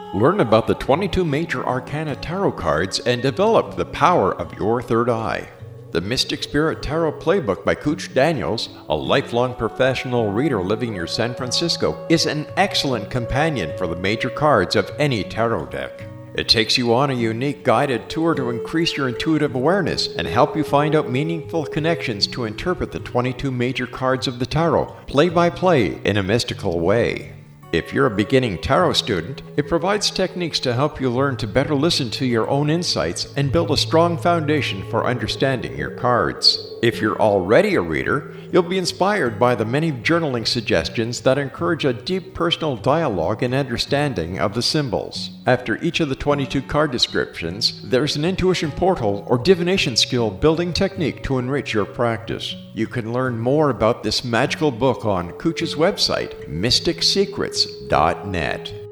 Learn about the 22 major arcana tarot cards and develop the power of your third eye. The Mystic Spirit Tarot Playbook by Cooch Daniels, a lifelong professional reader living near San Francisco, is an excellent companion for the major cards of any tarot deck. It takes you on a unique guided tour to increase your intuitive awareness and help you find out meaningful connections to interpret the 22 major cards of the tarot, play by play, in a mystical way. If you're a beginning tarot student, it provides techniques to help you learn to better listen to your own insights and build a strong foundation for understanding your cards. If you're already a reader, you'll be inspired by the many journaling suggestions that encourage a deep personal dialogue and understanding of the symbols. After each of the 22 card descriptions, there's an intuition portal or divination skill building technique to enrich your practice. You can learn more about this magical book on Cooch's website, mysticsecrets.net.